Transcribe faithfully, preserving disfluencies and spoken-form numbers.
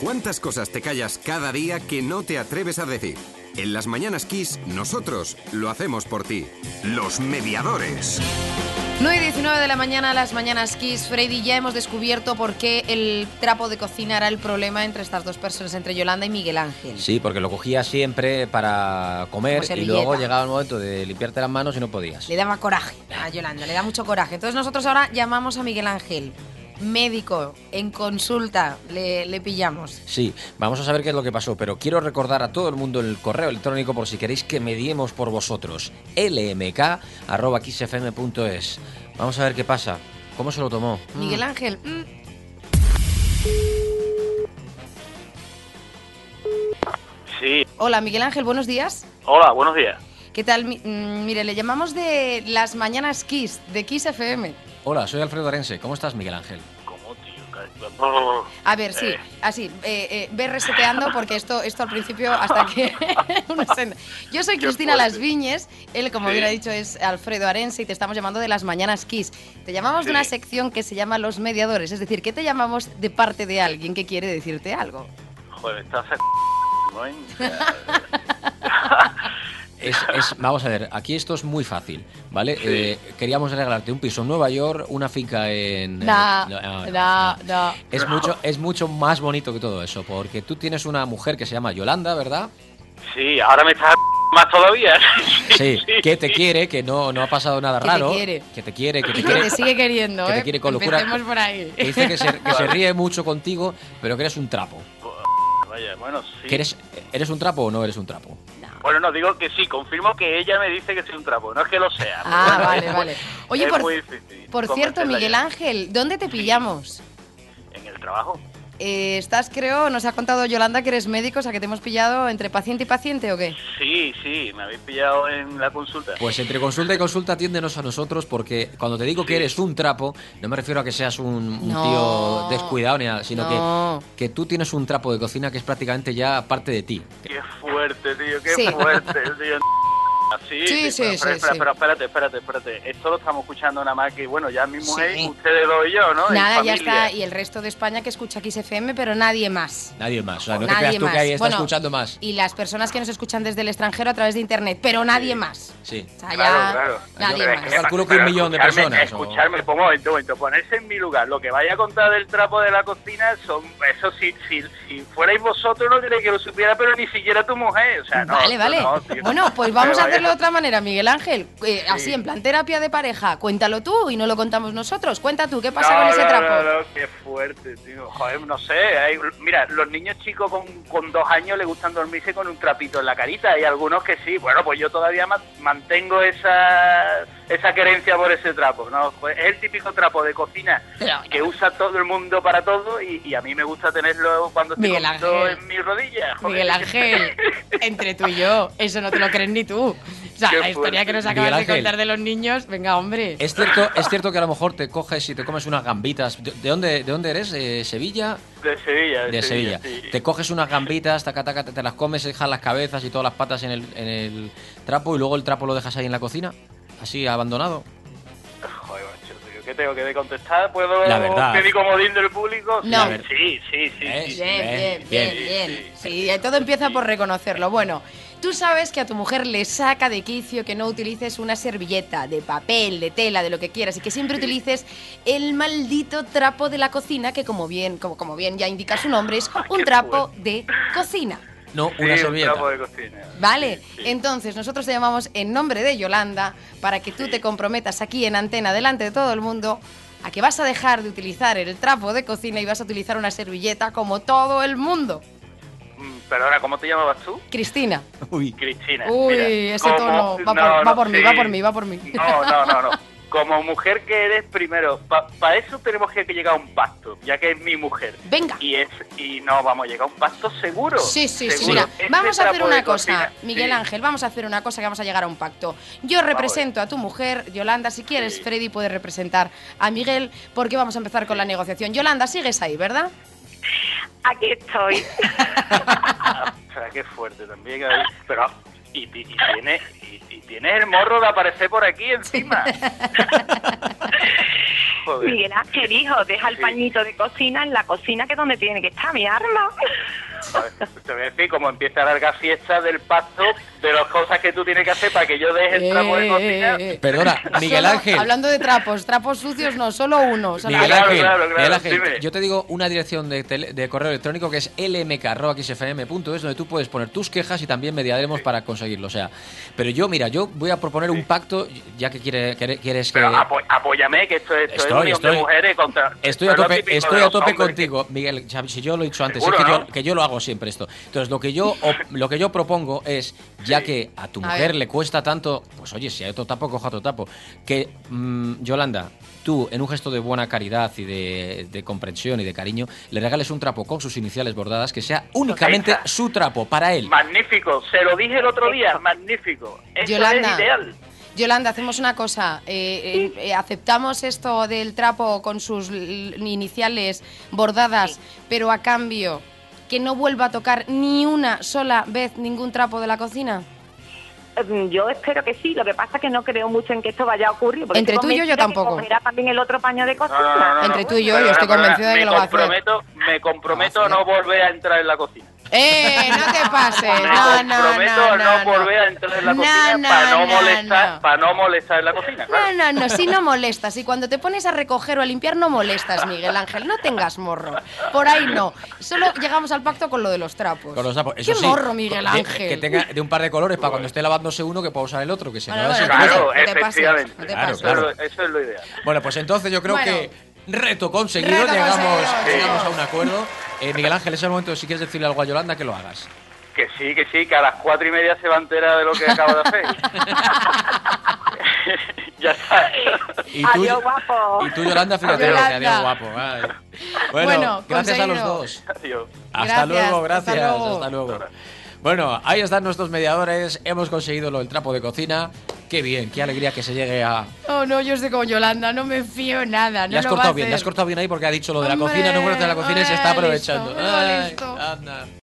¿Cuántas cosas te callas cada día que no te atreves a decir? En Las Mañanas Kiss, nosotros lo hacemos por ti. Los Mediadores. nueve y diecinueve de la mañana, Las Mañanas Kiss. Freddy, ya hemos descubierto por qué el trapo de cocina era el problema entre estas dos personas, entre Yolanda y Miguel Ángel. Sí, porque lo cogía siempre para comer y luego llegaba el momento de limpiarte las manos y no podías. Le daba coraje a Yolanda, le da mucho coraje. Entonces nosotros ahora llamamos a Miguel Ángel. Médico, en consulta, le, le pillamos. Sí, vamos a saber qué es lo que pasó, pero quiero recordar a todo el mundo el correo electrónico por si queréis que mediemos por vosotros. l m k arroba kiss f m punto es. Vamos a ver qué pasa. ¿Cómo se lo tomó? Miguel Ángel. Mm. Sí. Hola, Miguel Ángel, buenos días. Hola, buenos días. ¿Qué tal? Mm, mire, le llamamos de Las Mañanas Kiss, de Kiss F M. Hola, soy Alfredo Arense. ¿Cómo estás, Miguel Ángel? ¿Cómo, tío? A ver, sí, así, eh, eh, ve reseteando porque esto, esto al principio hasta que... Yo soy Cristina Las Viñes, él, como sí. bien ha dicho, es Alfredo Arense y te estamos llamando de Las Mañanas Kiss. Te llamamos sí. de una sección que se llama Los Mediadores, es decir, que te llamamos de parte de alguien que quiere decirte algo. Joder, estás a... ¿no? Es, es, vamos a ver, aquí esto es muy fácil, ¿vale? Sí. Eh, queríamos regalarte un piso en Nueva York, una finca en... No, eh, no, no, no, no. Es mucho, es mucho más bonito que todo eso, porque tú tienes una mujer que se llama Yolanda, ¿verdad? Sí, ahora me estás más todavía. Sí, sí, que te quiere, que no, no ha pasado nada que raro. Te quiere. Que te quiere, que te que quiere. te sigue queriendo, que ¿eh? te quiere con locura. Empecemos por ahí. Que dice que se, que se ríe mucho contigo, pero que eres un trapo. Vaya, bueno, sí. ¿Que eres, ¿Eres un trapo o no eres un trapo? No. Bueno, no, digo que sí, confirmo que ella me dice que soy un trapo, no es que lo sea. Ah, bueno, vale, es vale. muy, Oye, es por, muy difícil por cierto, convencerla Miguel ya. Ángel, ¿dónde te pillamos? En el trabajo. Eh, estás, creo, nos ha contado Yolanda que eres médico, o sea, que te hemos pillado entre paciente y paciente, ¿o qué? Sí, sí, me habéis pillado en la consulta. Pues entre consulta y consulta atiéndenos a nosotros, porque cuando te digo que eres un trapo, no me refiero a que seas un, un No. tío descuidado ni nada, sino No. que, que tú tienes un trapo de cocina que es prácticamente ya parte de ti. Qué fuerte, tío, qué Sí. fuerte, tío. Sí, Sí, sí, pero, sí, pero, sí. pero espérate, espérate, espérate. Esto lo estamos escuchando nada más que, bueno, ya mi mujer, Sí. ustedes dos y yo, ¿no? En Nada, ya familia. está, y el resto de España que escucha Kiss F M, pero nadie más. Nadie más, o sea, no te Nadie creas tú más. que ahí estás Bueno, escuchando más. Y las personas que nos escuchan desde el extranjero a través de internet, pero nadie más. Sí. O sea, Claro, ya claro. nadie Pero es más. que- calculo que un millón de escucharme- personas, o- Escucharme, pues, un momento, un momento, ponerse en mi lugar. Lo que vaya a contar del trapo de la cocina, son eso si, si, si fuerais vosotros no queréis que lo supiera, pero ni siquiera tu mujer. O sea, no, Vale, vale. no, tío. Bueno, pues vamos Pero a hacerlo de vaya- otra manera, Miguel Ángel. Eh, Sí. Así, en plan terapia de pareja. Cuéntalo tú y no lo contamos nosotros. Cuenta tú, ¿qué pasa no, con ese no, trapo? No, no, qué fuerte, tío. Joder, no sé. hay- mira, los niños chicos con, con dos años les gustan dormirse con un trapito en la carita. Hay algunos que sí. Bueno, pues yo todavía ma- mantengo esa esa querencia por ese trapo, ¿no? Pues es el típico trapo de cocina Pero, que usa todo el mundo para todo y, y a mí me gusta tenerlo cuando estoy Miguel comiendo Ángel. en mis rodillas. joder. Miguel Ángel, entre tú y yo, eso no te lo crees ni tú. O sea, Qué la historia fuerte. que nos Miguel acabas de Ángel. contar de los niños, venga, hombre. Es cierto, es cierto que a lo mejor te coges y te comes unas gambitas. ¿De, de dónde, de dónde eres? ¿De Sevilla? De Sevilla, de, De Sevilla. sí. Te coges unas gambitas, taca, taca, te, te las comes, dejas las cabezas y todas las patas en el, en el trapo y luego el trapo lo dejas ahí en la cocina, así abandonado. Joder, macho, tío, ¿qué tengo que contestar? ¿Puedo La verdad. pedir comodín del público? No. Sí, sí, sí, sí. ¿Eh? sí. Bien, bien, bien, bien. bien. Sí, todo empieza por reconocerlo. Bueno, tú sabes que a tu mujer le saca de quicio que no utilices una servilleta de papel, de tela, de lo que quieras, y que siempre utilices el maldito trapo de la cocina, que como bien, como, como bien ya indica su nombre, es un Qué trapo fuerte. de cocina. No, Sí, una un servilleta. trapo de cocina. ¿Vale? Sí, sí. Entonces, nosotros te llamamos en nombre de Yolanda para que tú te comprometas aquí en antena delante de todo el mundo a que vas a dejar de utilizar el trapo de cocina y vas a utilizar una servilleta como todo el mundo. Mm, Perdona, ¿cómo te llamabas tú? Cristina. Uy. Cristina. Uy, Mira, ese como- tono va por, no, va no, por mí, sí. va por mí, va por mí. No, no, no, no. Como mujer que eres, primero, para eso tenemos que, que llegar a un pacto, ya que es mi mujer. Venga. Y es y no, vamos a llegar a un pacto seguro. Sí, sí, sí. seguro. Mira, Ese vamos a hacer trapo una de cosa, cocina, Miguel sí. Ángel, vamos a hacer una cosa que vamos a llegar a un pacto. Yo represento a tu mujer, Yolanda, si quieres, Sí. Freddy puede representar a Miguel, porque vamos a empezar con la negociación. Yolanda, sigues ahí, ¿verdad? Aquí estoy. Ah, o sea, qué fuerte también. ahí. Pero, y, y, y tiene y, y tiene el morro de aparecer por aquí encima. Joder. Miguel Ángel, hijo, deja el Sí. pañito de cocina en la cocina, que es donde tiene que estar mi arma. Joder, te voy a decir, como empieza a largar fiesta del pacto de las cosas que tú tienes que hacer para que yo deje el trapo de cocina. Eh, Perdona, Miguel solo- Ángel. Hablando de trapos, trapos sucios no, solo uno. solo Miguel Claro, Ángel, claro, claro, Miguel Ángel, dime. yo te digo una dirección de, tele- de correo electrónico que es l m k arroba x f m punto es, donde tú puedes poner tus quejas y también mediaremos para conseguirlo. O sea, pero yo, mira, yo voy a proponer un pacto, ya que quiere, quiere- quieres que... Pero apo- apóyame, que esto, esto Estoy, es unión estoy. de mujeres contra... Estoy esto a es lo tope, típico estoy de a los tope hombres contigo, Miguel. Si yo lo he dicho antes, es Seguro, que yo, ¿no? que yo lo hago siempre esto. Entonces, lo que yo op- lo que yo propongo es, ya Sí. que a tu A mujer ver. le cuesta tanto, pues oye, si hay otro tapo, coja otro tapo. Que, mm, Yolanda, tú, en un gesto de buena caridad y de, de comprensión y de cariño, le regales un trapo con sus iniciales bordadas que sea únicamente Ahí está. su trapo, para él. que- Magnífico, se lo dije el otro día, magnífico. Eso Yolanda. es ideal. Yolanda, hacemos una cosa. eh, eh, eh, aceptamos esto del trapo con sus l- iniciales bordadas, pero a cambio que no vuelva a tocar ni una sola vez ningún trapo de la cocina. Mm, Yo espero que sí, lo que pasa es que no creo mucho en que esto vaya a ocurrir. porque Entre estoy tú y yo, yo convencida que tampoco. cogerá también el otro paño de cocina. No, no, no, no, Entre no. tú y yo, yo Perdona, estoy perdona, convencida de que me lo va a hacer. comprometo, Me comprometo Lo a va a no volver a entrar en la cocina. ¡Eh! ¡No te pases! Me No, no, comprometo no, a no, no, volver a entrar en la No, cocina no, para no, no, molestar, no. para no molestar en la cocina. Claro. No, no, no, si no molestas. Y cuando te pones a recoger o a limpiar, no molestas, Miguel Ángel. No tengas morro. Por ahí no. Solo llegamos al pacto con lo de los trapos. Con los trapos. Eso ¡Qué sí, morro, Miguel de- Ángel! Que tenga de un par de colores para cuando esté lavándose uno que pueda usar el otro, que se Bueno, me va bueno, sin Claro, no te- no te pases, efectivamente. no te Claro, pases. claro. Eso, eso es lo ideal. Bueno, pues entonces yo creo Bueno. que reto conseguido, Reto llegamos, conseguido, llegamos chicos. a un acuerdo. Eh, Miguel Ángel, es el momento, si quieres decirle algo a Yolanda, que lo hagas. Que sí, que sí, que a las cuatro y media se va a enterar de lo que acabo de hacer. Ya está. Y tú, Adiós, guapo. Y tú, Yolanda, fíjate, Yolanda. que adiós, guapo. Ay. Bueno, Bueno, gracias a los conseguido. dos. Adiós. Hasta Gracias, luego, gracias. hasta luego. Hasta luego. Bueno, ahí están nuestros mediadores. Hemos conseguido lo del trapo de cocina. Qué bien, qué alegría que se llegue a... Oh, no, yo estoy con Yolanda, no me fío nada. No Le has lo va a cortado bien, le has hacer. cortado bien ahí porque ha dicho lo de la Hombre, cocina, no conoce la cocina y se está ay, aprovechando. listo, Ay, listo. anda.